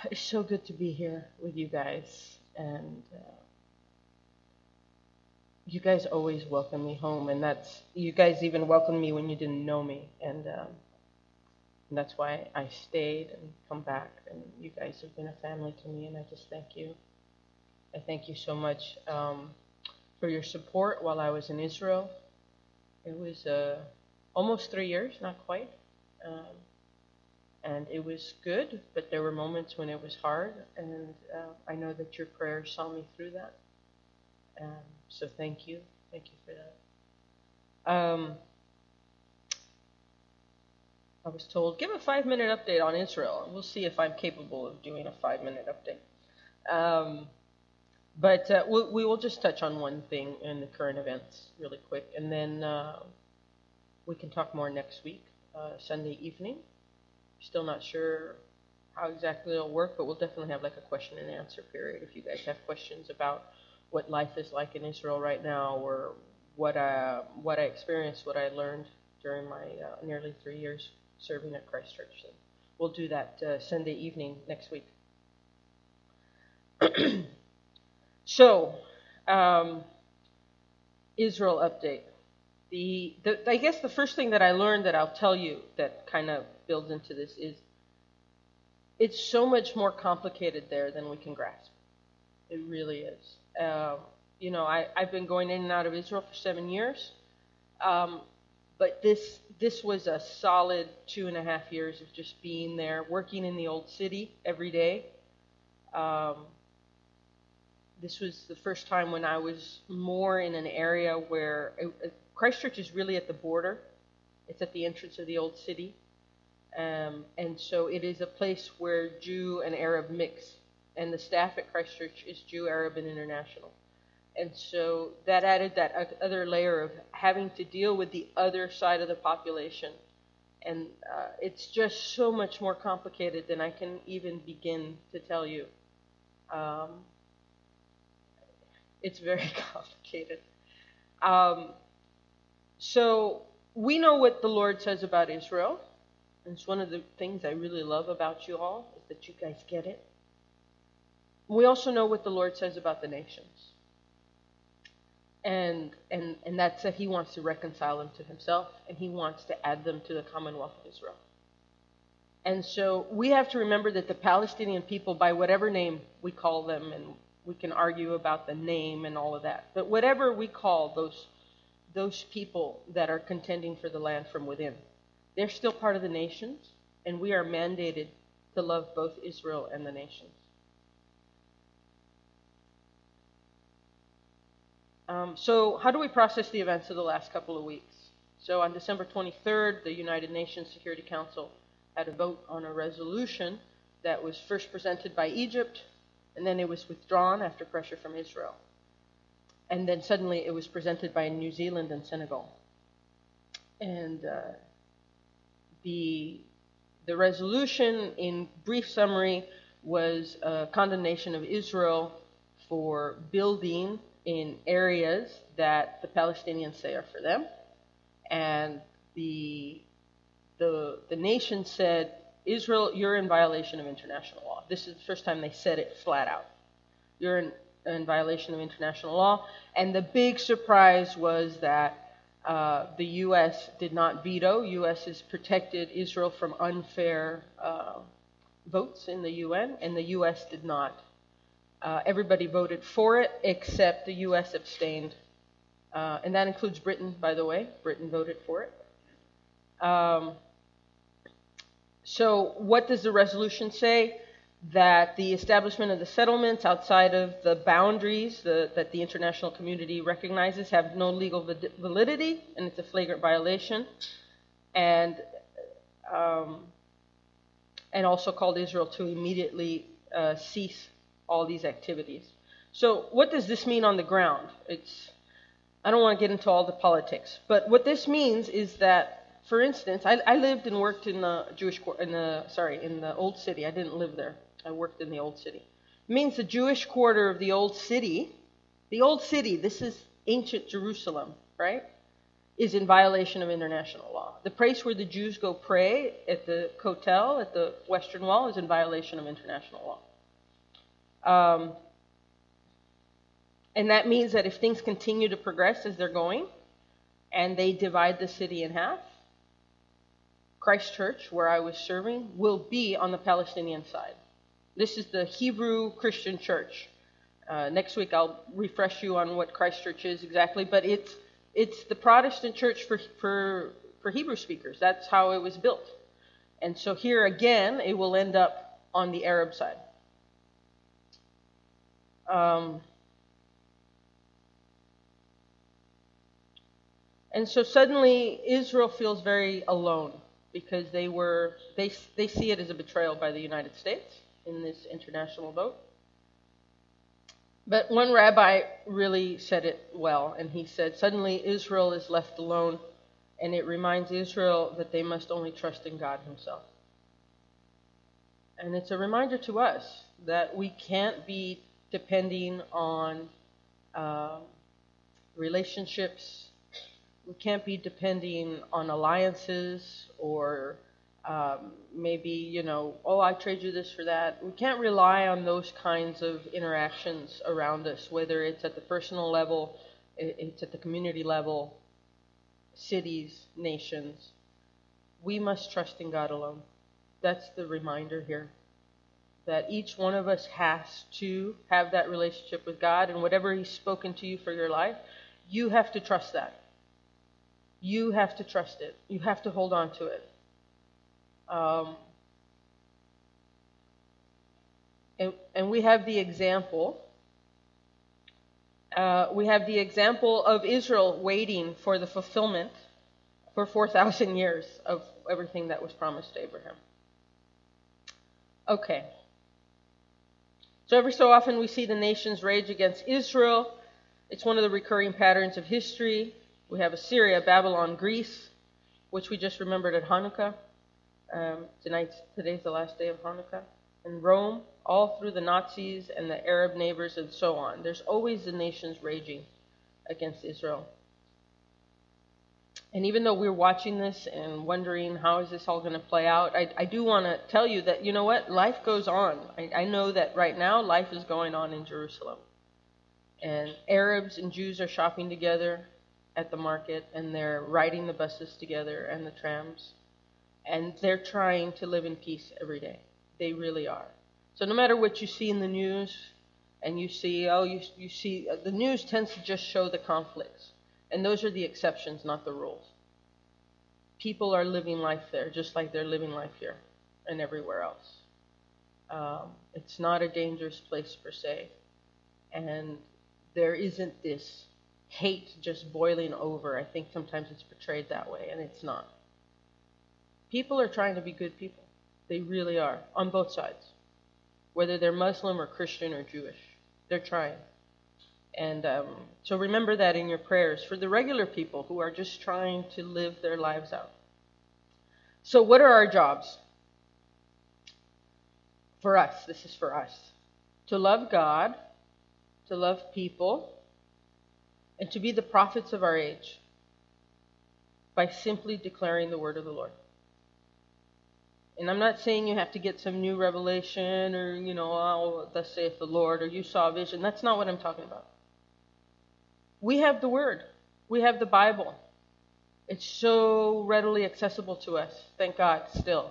It's so good to be here with you guys, and you guys always welcome me home, and that's you guys even welcomed me when you didn't know me, and that's why I stayed and come back, and you guys have been a family to me, and I just thank you. I thank you so much for your support while I was in Israel. It was almost 3 years, not quite. Um, and it was good, but there were moments when it was hard, and I know that your prayers saw me through that. So thank you for that. I was told give a 5 minute update on Israel. We'll see if I'm capable of doing a 5 minute update. But we will just touch on one thing in the current events really quick, and then we can talk more next week, Sunday evening. Still not sure how exactly it'll work, but we'll definitely have like a question and answer period if you guys have questions about what life is like in Israel right now, or what I experienced, what I learned during my nearly 3 years serving at Christ Church. So we'll do that Sunday evening next week. So, Israel update. I guess the first thing that I learned that I'll tell you that kind of builds into this is it's so much more complicated there than we can grasp. It really is. I've been going in and out of Israel for 7 years, but this was a solid 2.5 years of just being there, working in the old city every day. This was the first time when I was more in an area where Christ Church is really at the border. It's at the entrance of the old city. And so it is a place where Jew and Arab mix. And the staff at Christ Church is Jew, Arab, and international. And so that added that other layer of having to deal with the other side of the population. And it's just so much more complicated than I can even begin to tell you. It's very complicated. So we know what the Lord says about Israel. And it's one of the things I really love about you all, is that you guys get it. We also know what the Lord says about the nations. And that's that he wants to reconcile them to himself, and he wants to add them to the Commonwealth of Israel. And so we have to remember that the Palestinian people, by whatever name we call them, and we can argue about the name and all of that, but whatever we call those people that are contending for the land from within, they're still part of the nations, and we are mandated to love both Israel and the nations. So how do we process the events of the last couple of weeks? So on December 23rd, the United Nations Security Council had a vote on a resolution that was first presented by Egypt, and then it was withdrawn after pressure from Israel. And then suddenly it was presented by New Zealand and Senegal. And the resolution, in brief summary, was a condemnation of Israel for building in areas that the Palestinians say are for them. And the nation said, Israel, you're in violation of international law. This is the first time they said it flat out. You're in violation of international law. And the big surprise was that the U.S. did not veto. U.S. has protected Israel from unfair votes in the UN, and the U.S. did not. Everybody voted for it, except the U.S. abstained. And that includes Britain, by the way. Britain voted for it. So what does the resolution say? That the establishment of the settlements outside of the boundaries that the international community recognizes have no legal validity, and it's a flagrant violation, and also called Israel to immediately cease all these activities. So what does this mean on the ground? I don't want to get into all the politics, but what this means is that, for instance, I lived and worked in the in the old city. I didn't live there. I worked in the old city. It means the Jewish quarter of the old city, this is ancient Jerusalem, right? is in violation of international law. The place where the Jews go pray at the Kotel, at the Western Wall, is in violation of international law. And that means that if things continue to progress as they're going, and they divide the city in half, Christ Church, where I was serving, will be on the Palestinian side. This is the Hebrew Christian Church. Next week I'll refresh you on what Christ Church is exactly, but it's the Protestant church for Hebrew speakers. That's how it was built. And so here again, it will end up on the Arab side. And so suddenly Israel feels very alone because they see it as a betrayal by the United States in this international vote. But one rabbi really said it well, and he said, suddenly Israel is left alone, and it reminds Israel that they must only trust in God himself. And it's a reminder to us that we can't be depending on relationships. We can't be depending on alliances or maybe, I trade you this for that. We can't rely on those kinds of interactions around us, whether it's at the personal level, it's at the community level, cities, nations. We must trust in God alone. That's the reminder here. That each one of us has to have that relationship with God, and whatever he's spoken to you for your life, you have to trust that. You have to trust it. You have to hold on to it. And we have the example. We have the example of Israel waiting for the fulfillment for 4,000 years of everything that was promised to Abraham. Okay. So every so often we see the nations rage against Israel. It's one of the recurring patterns of history. We have Assyria, Babylon, Greece, which we just remembered at Hanukkah. Today's the last day of Hanukkah. And Rome, all through the Nazis and the Arab neighbors and so on. There's always the nations raging against Israel. And even though we're watching this and wondering how is this all going to play out, I do want to tell you that, you know what? Life goes on. I know that right now life is going on in Jerusalem. And Arabs and Jews are shopping together at the market, and they're riding the buses together and the trams, and they're trying to live in peace every day. They really are. So no matter what you see in the news, and you see, the news tends to just show the conflicts, and those are the exceptions, not the rules. People are living life there, just like they're living life here and everywhere else. It's not a dangerous place per se, and there isn't this hate just boiling over. I think sometimes it's portrayed that way, and it's not. People are trying to be good people. They really are, on both sides. Whether they're Muslim or Christian or Jewish, they're trying. And so remember that in your prayers for the regular people who are just trying to live their lives out. So what are our jobs? For us, this is for us. To love God, to love people, and to be the prophets of our age by simply declaring the word of the Lord. And I'm not saying you have to get some new revelation or, thus saith the Lord, or you saw a vision. That's not what I'm talking about. We have the word. We have the Bible. It's so readily accessible to us, thank God, still.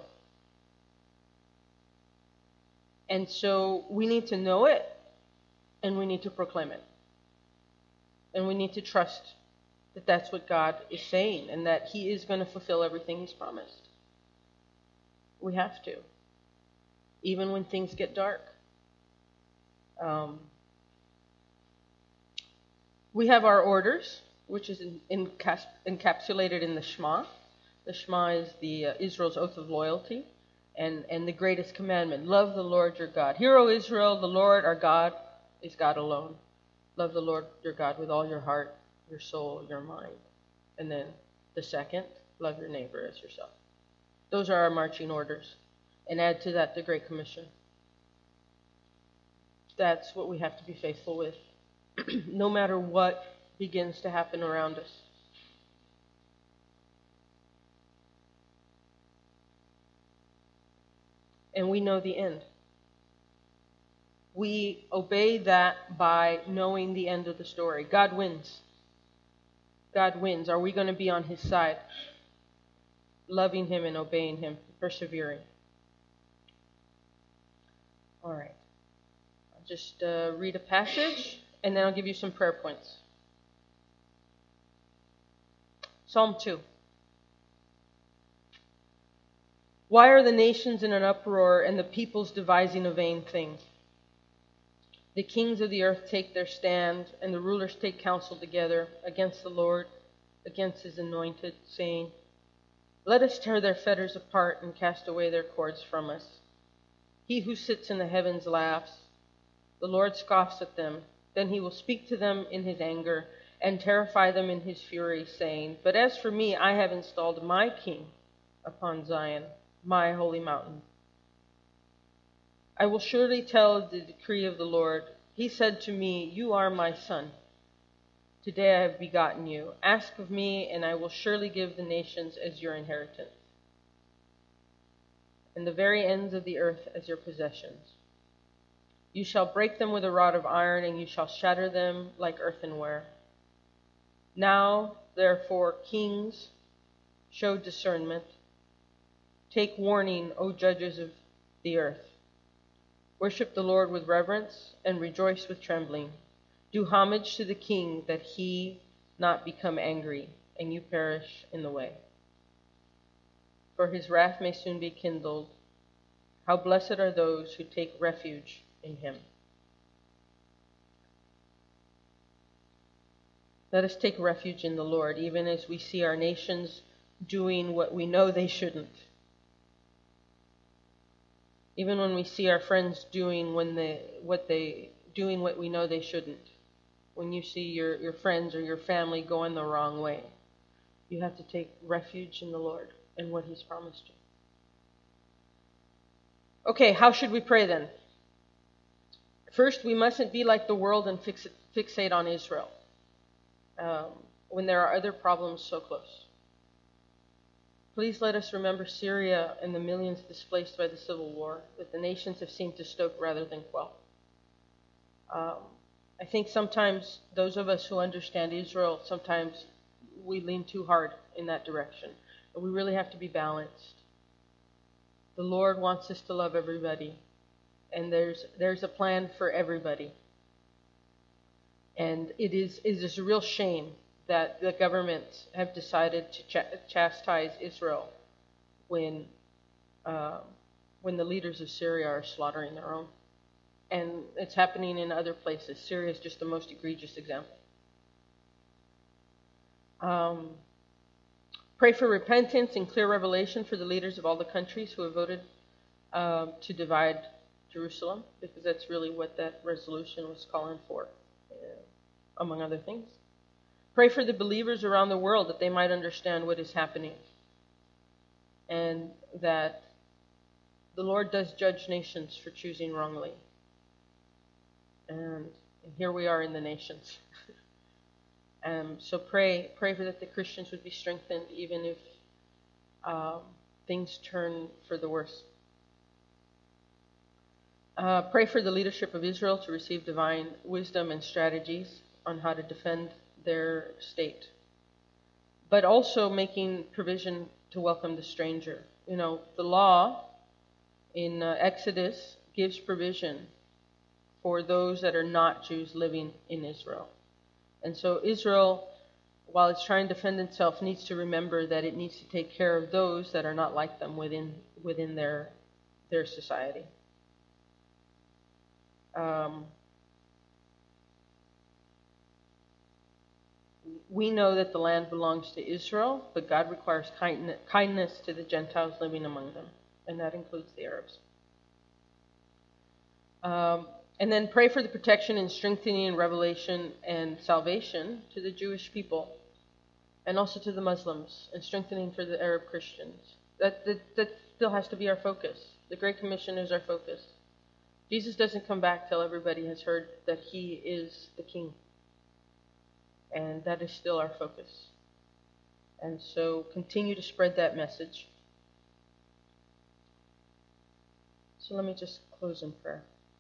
And so we need to know it, and we need to proclaim it. And we need to trust that that's what God is saying, and that he is going to fulfill everything he's promised. We have to, even when things get dark. We have our orders, which is encapsulated in the Shema. The Shema is the Israel's oath of loyalty, and the greatest commandment: love the Lord your God. Hear, O Israel, the Lord our God is God alone. Love the Lord your God with all your heart, your soul, your mind. And then the second, love your neighbor as yourself. Those are our marching orders. And add to that the Great Commission. That's what we have to be faithful with, no matter what begins to happen around us. and we know the end. We obey that by knowing the end of the story. God wins. God wins. Are we going to be on his side? Loving him and obeying him, persevering. All right. I'll just read a passage, and then I'll give you some prayer points. Psalm 2. Why are the nations in an uproar and the peoples devising a vain thing? The kings of the earth take their stand, and the rulers take counsel together against the Lord, against his anointed, saying, Let us tear their fetters apart and cast away their cords from us. He who sits in the heavens laughs. The Lord scoffs at them. Then he will speak to them in his anger and terrify them in his fury, saying, But as for me, I have installed my king upon Zion, my holy mountain. I will surely tell the decree of the Lord. He said to me, You are my son. Today I have begotten you. Ask of me, and I will surely give the nations as your inheritance, and the very ends of the earth as your possessions. You shall break them with a rod of iron, and you shall shatter them like earthenware. Now, therefore, kings, show discernment. Take warning, O judges of the earth. Worship the Lord with reverence and rejoice with trembling. Do homage to the king, that he not become angry and you perish in the way. For his wrath may soon be kindled. How blessed are those who take refuge in him. Let us take refuge in the Lord, even as we see our nations doing what we know they shouldn't. Even when we see our friends doing what we know they shouldn't. When you see your friends or your family going the wrong way, you have to take refuge in the Lord and what he's promised you. Okay, how should we pray then? First, we mustn't be like the world and fixate on Israel when there are other problems so close. Please let us remember Syria and the millions displaced by the civil war that the nations have seemed to stoke rather than quell. I think sometimes those of us who understand Israel, sometimes we lean too hard in that direction. And we really have to be balanced. The Lord wants us to love everybody. And there's a plan for everybody. And it is a real shame that the governments have decided to chastise Israel when the leaders of Syria are slaughtering their own. And it's happening in other places. Syria is just the most egregious example. Pray for repentance and clear revelation for the leaders of all the countries who have voted to divide Jerusalem, because that's really what that resolution was calling for, among other things. Pray for the believers around the world that they might understand what is happening, and that the Lord does judge nations for choosing wrongly. And here we are in the nations. So pray for that the Christians would be strengthened, even if things turn for the worse. Pray for the leadership of Israel to receive divine wisdom and strategies on how to defend their state, but also making provision to welcome the stranger. You know, the law in Exodus gives provision for those that are not Jews living in Israel. And so Israel, while it's trying to defend itself, needs to remember that it needs to take care of those that are not like them within their society. We know that the land belongs to Israel, but God requires kindness to the Gentiles living among them, and that includes the Arabs. And then pray for the protection and strengthening and revelation and salvation to the Jewish people, and also to the Muslims, and strengthening for the Arab Christians. That still has to be our focus. The Great Commission is our focus. Jesus doesn't come back till everybody has heard that he is the King. And that is still our focus. And so continue to spread that message. So let me just close in prayer.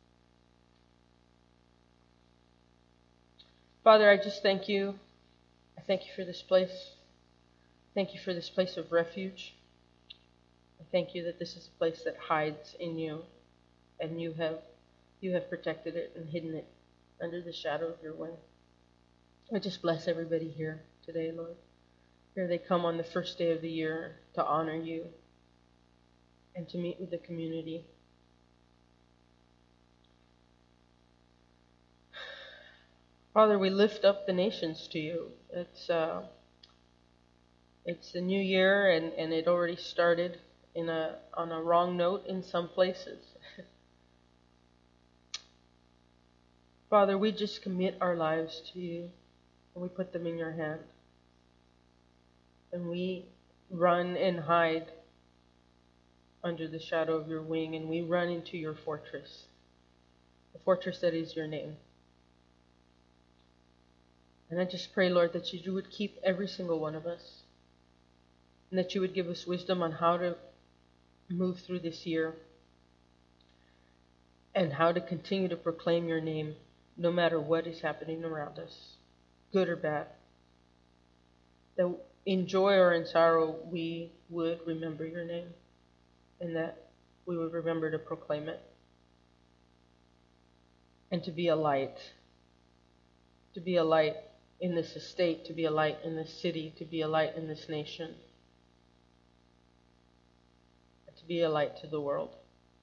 Father, I just thank you. I thank you for this place. Thank you for this place of refuge. I thank you that this is a place that hides in you, and you have protected it and hidden it under the shadow of your wing. I just bless everybody here today, Lord. Here they come on the first day of the year to honor you and to meet with the community. Father, we lift up the nations to you. It's the new year, and it already started on a wrong note in some places. Father, we just commit our lives to you, and we put them in your hand. And we run and hide under the shadow of your wing, and we run into your fortress, the fortress that is your name. And I just pray, Lord, that you would keep every single one of us, and that you would give us wisdom on how to move through this year and how to continue to proclaim your name no matter what is happening around us, good or bad. That in joy or in sorrow, we would remember your name, and that we would remember to proclaim it and to be a light in this estate, to be a light in this city, to be a light in this nation, to be a light to the world.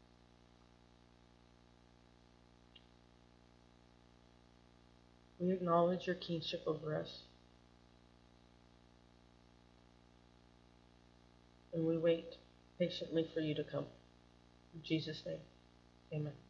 We acknowledge your kingship over us, and we wait patiently for you to come. In Jesus' name, amen.